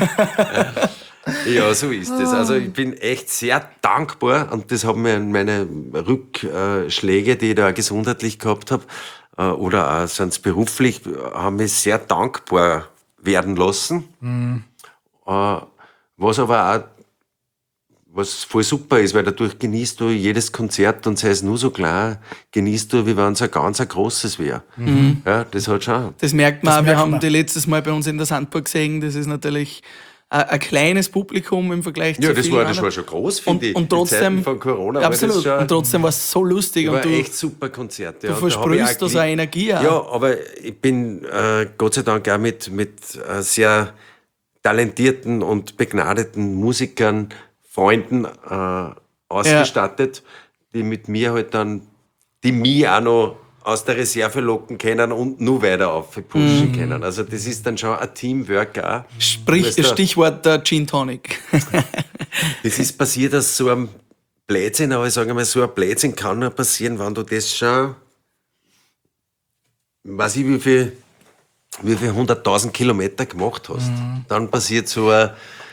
Ja, so ist es. Also ich bin echt sehr dankbar und das haben mir meine Rückschläge, die ich da gesundheitlich gehabt habe, oder auch sonst beruflich, haben mich sehr dankbar werden lassen. Was aber auch was voll super ist, weil dadurch genießt du jedes Konzert und sei es nur so klar, genießt du, wie wenn es ein ganz ein großes wäre. Ja, das hat schon. Das merkt man Das auch. Wir merkt haben man. die letztes Mal bei uns in der Sandburg gesehen. Das ist natürlich ein kleines Publikum im Vergleich Ja, zu das vielen war anderen. schon groß, finde ich. Und In trotzdem, Zeiten von Corona absolut. war das schon, Und trotzdem war es so lustig. war Und du, echt super Konzert. Ja. du Und da hab ich versprühst da auch so eine Energie. Auch. Ja, aber ich bin Gott sei Dank auch mit sehr talentierten und begnadeten Musikern, Freunden ausgestattet, die mit mir halt dann, die mich auch noch aus der Reserve locken können und nur weiter aufpushen können. Also das ist dann schon ein Teamwork auch. Sprich, Weißt du, Stichwort der Gin Tonic. das ist passiert aus so einem Blödsinn, aber ich sage mal, so ein Blödsinn kann nur passieren, wenn du das schon, weiß ich, wie viel 100.000 Kilometer gemacht hast. Dann passiert so ein,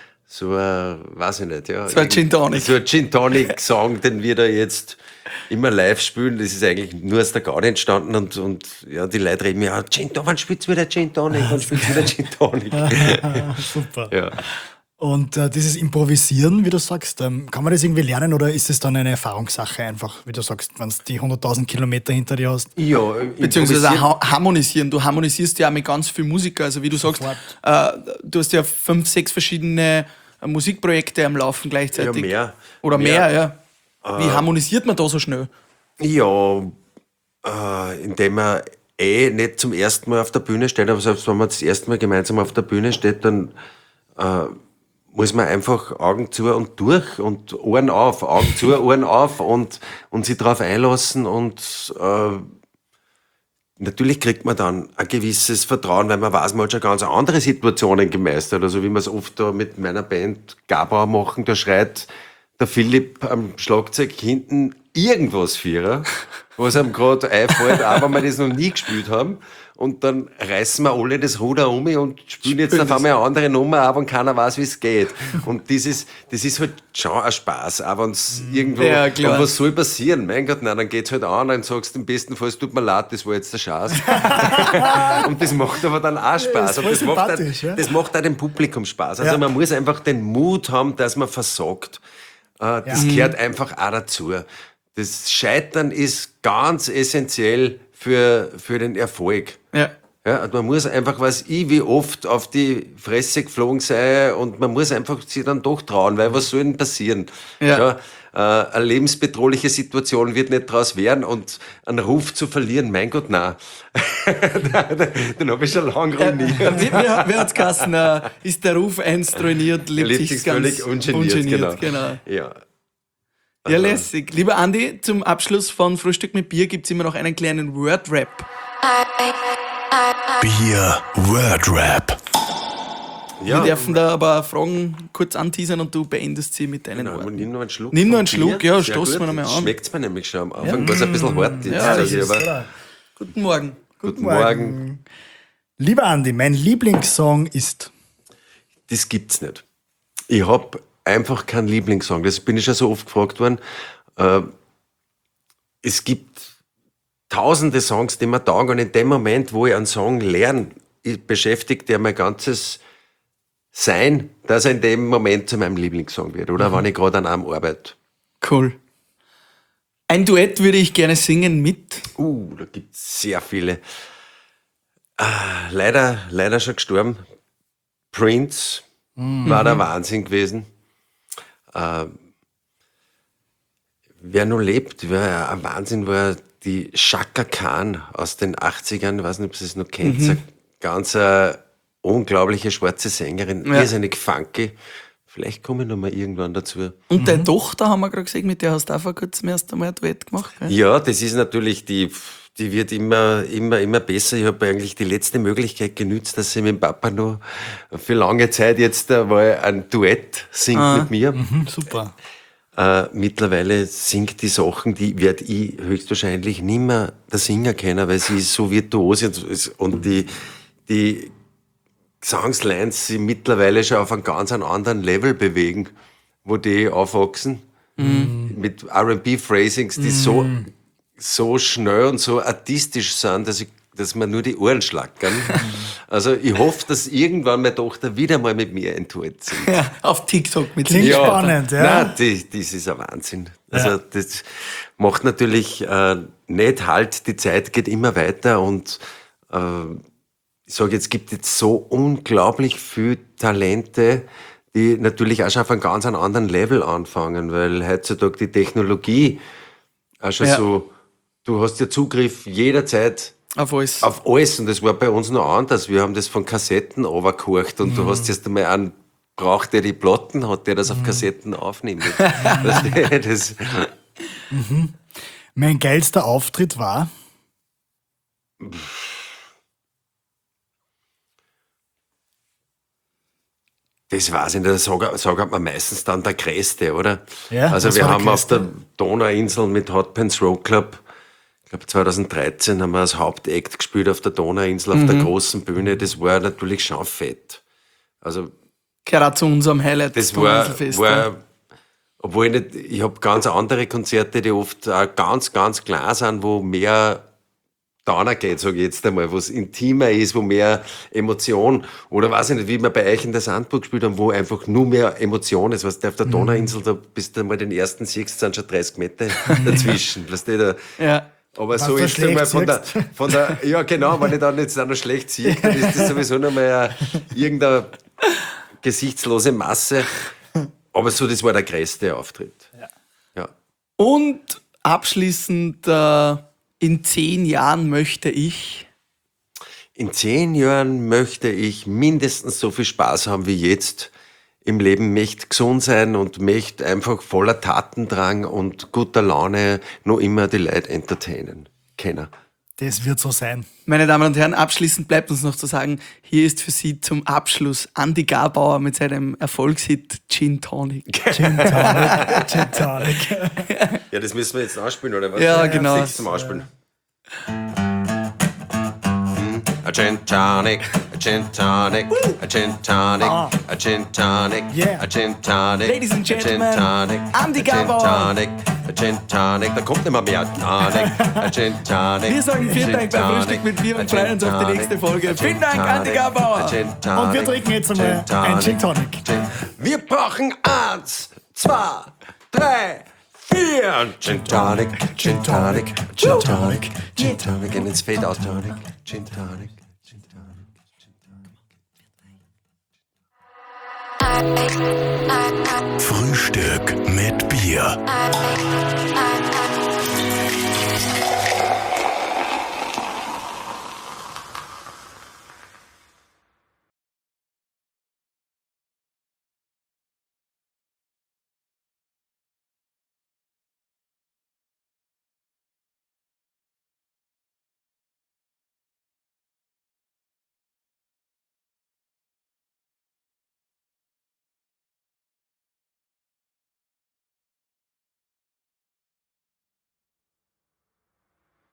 weiß ich nicht, ja. So ein Gin Tonic. So ein Gin Tonic Song, den wir da jetzt immer live spielen, das ist eigentlich nur aus der Garde entstanden und ja, die Leute reden mir, ja, Gin Tonic, wann spielt's wieder Gin Tonic, wann spielt's wieder Gin Tonic? Super. Ja. Und dieses Improvisieren, wie du sagst, kann man das irgendwie lernen oder ist es dann eine Erfahrungssache einfach, wie du sagst, wenn du die 100.000 Kilometer hinter dir hast? Ja, Beziehungsweise improvisieren- auch harmonisieren. Du harmonisierst ja auch mit ganz vielen Musikern. Also wie du sagst, du hast ja 5, 6 verschiedene Musikprojekte am Laufen gleichzeitig. Ja, mehr. Oder mehr, Mehr. ja. Wie harmonisiert man da so schnell? Ja, indem man nicht zum ersten Mal auf der Bühne steht, aber selbst wenn man das erste Mal gemeinsam auf der Bühne steht, dann muss man einfach Augen zu und durch und Ohren auf, Augen zu, Ohren auf und sich darauf einlassen und natürlich kriegt man dann ein gewisses Vertrauen, weil man weiß, man hat schon ganz andere Situationen gemeistert. Also wie wir es oft da mit meiner Band Gabauer machen, da schreit der Philipp am Schlagzeug hinten irgendwas für, was einem gerade einfällt, auch wenn wir das noch nie gespielt haben. Und dann reißen wir alle das Ruder um und spielen jetzt auf einmal eine andere Nummer ab und keiner weiß, wie es geht. Und das ist halt schon ein Spaß, auch wenn es irgendwo, Ja, klar. und was soll passieren? Mein Gott, nein, dann geht's halt an, dann sagst du im besten Fall, es tut mir leid, das war jetzt der Schatz. Und das macht aber dann auch Spaß. ist Und voll das macht, auch, sympathisch, ja. das macht auch dem Publikum Spaß. Also Ja. man muss einfach den Mut haben, dass man versagt. Das gehört einfach auch dazu. Das Scheitern ist ganz essentiell für den Erfolg. Ja. Ja, und man muss einfach, wie oft auf die Fresse geflogen sein und man muss einfach sich dann doch trauen, weil was soll denn passieren? Ja. Eine lebensbedrohliche Situation wird nicht draus werden und einen Ruf zu verlieren, mein Gott, nein. Den habe ich schon lange ruiniert. Wie hat's geheißen? Ist der Ruf einst ruiniert, lebt sich's ganz völlig ungeniert. Genau. Ja. Ja, lässig. Lieber Andi, zum Abschluss von Frühstück mit Bier gibt's immer noch einen kleinen Word-Rap. Bier Word Rap. Wir dürfen da aber Fragen kurz anteasern und du beendest sie mit deinen Genau, Worten. nimm noch einen Schluck. Nimm noch vom einen Schluck, Bier. ja, Sehr stoßen gut. wir noch mal an. Schmeckt's mir nämlich schon am Anfang, was ein bisschen hart ist. Ja, das aber Oder? Guten Morgen. guten Morgen. Lieber Andi, mein Lieblingssong ist. Das gibt's nicht. Ich hab einfach keinen Lieblingssong. Das bin ich schon so oft gefragt worden. Es gibt tausende Songs, die mir taugen und in dem Moment, wo ich einen Song lerne, beschäftigt der mein ganzes Sein, dass er in dem Moment zu meinem Lieblingssong wird. Oder wenn ich gerade an einem arbeite. Cool. Ein Duett würde ich gerne singen mit. Da gibt's sehr viele. Leider schon gestorben. Prince war der Wahnsinn gewesen. Wer noch lebt, war ein Wahnsinn, war die Chaka Khan aus den 80ern, ich weiß nicht, ob ihr es noch kennt, eine ganz unglaubliche schwarze Sängerin, Ja. irrsinnig funky. Vielleicht komme ich noch mal irgendwann dazu. Und deine Tochter haben wir gerade gesehen, mit der hast du auch vor kurzem erst einmal ein Duett gemacht. Gell? Ja, das ist natürlich die wird immer besser. Ich habe eigentlich die letzte Möglichkeit genützt, dass ich mit dem Papa noch für lange Zeit jetzt mal ein Duett singt mit mir. Super. Mittlerweile singt die Sachen, die werde ich höchstwahrscheinlich nicht mehr der Singer kennen, weil sie ist so virtuos und die Gesangslines sie mittlerweile schon auf einem ganz anderen Level bewegen, wo die aufwachsen. Mit R&B-Phrasings, die so schnell und so artistisch sind, dass man nur die Ohren schlackern. Also ich hoffe, dass irgendwann meine Tochter wieder mal mit mir ein Duett singt. Ja, auf TikTok mit Klingt Sicherheit. spannend, ja. Nein, das ist ein Wahnsinn. Also das macht natürlich nicht Halt, die Zeit geht immer weiter und ich sage, es gibt jetzt so unglaublich viele Talente, die natürlich auch schon auf einem ganz anderen Level anfangen, weil heutzutage die Technologie auch schon so, du hast ja Zugriff jederzeit Auf alles. auf alles und das war bei uns noch anders. Wir haben das von Kassetten runtergekocht und du hast erst einmal einen braucht, der die Platten hat, der das auf Kassetten aufnimmt. das, Mein geilster Auftritt war? das weiß ich nicht, sagt man meistens dann der Größte, oder? Ja, also was wir war der haben auf Größte? der Donauinsel mit Hot Pants Road Club, ich glaube 2013 haben wir als Hauptakt gespielt auf der Donauinsel, auf der großen Bühne. Das war natürlich schon fett. Also Gehört auch zu unserem Highlight. das Donauinselfest, war obwohl ich habe ganz andere Konzerte, die oft auch ganz, ganz klar sind, wo mehr Downer geht, sage ich jetzt einmal, wo es intimer ist, wo mehr Emotion, oder weiß ich nicht, wie wir bei euch in der Sandburg gespielt haben, wo einfach nur mehr Emotion ist. Weißt du, auf der Donauinsel, da bist du mal den ersten siehst, sind schon 30 Meter dazwischen. Weißt du, da, Ja. aber Was so du jetzt einmal schlecht von der, ja genau, wenn ich dann jetzt auch noch schlecht sehe, dann ist das sowieso noch mal irgendeine gesichtslose Masse. Aber so, das war der größte Auftritt. Ja. Und abschließend, in 10 Jahren möchte ich. In 10 Jahren möchte ich mindestens so viel Spaß haben wie jetzt im Leben, möchte gesund sein und möchte einfach voller Tatendrang und guter Laune noch immer die Leute entertainen können. Das wird so sein. Meine Damen und Herren, abschließend bleibt uns noch zu sagen, hier ist für Sie zum Abschluss Andi Garbauer mit seinem Erfolgshit Gin Tonic. Gin Tonic. Gin Tonic. Ja, das müssen wir jetzt ausspielen, oder was? Ja, genau. Sechs zum Ausspielen. A Gin Tonic, a Gin Tonic, a Gin Tonic, a Gin Tonic, Yeah. a Gin Tonic, Ladies and a Gin Gentlemen, Tonic, Andi a Gin Garbauer. Tonic, a Gin Tonic, da kommt nicht mehr mehr Tonic, a Gin Tonic. Wir sagen a vielen Gin Dank beim Tonic, Frühstück mit Bier a und Gin freuen uns auf die Tonic, nächste Folge. a Gin Vielen Dank, Andi Tonic, Garbauer. a Gin Und wir Tonic, trinken jetzt a einmal Gin ein Gin Tonic. Tonic. Wir brauchen 1, 2, 3, 4. Gin Tonic, Gin Tonic, Gin Tonic, Gin Tonic, and it's fade out tonic, Gin Tonic. Frühstück mit Bier.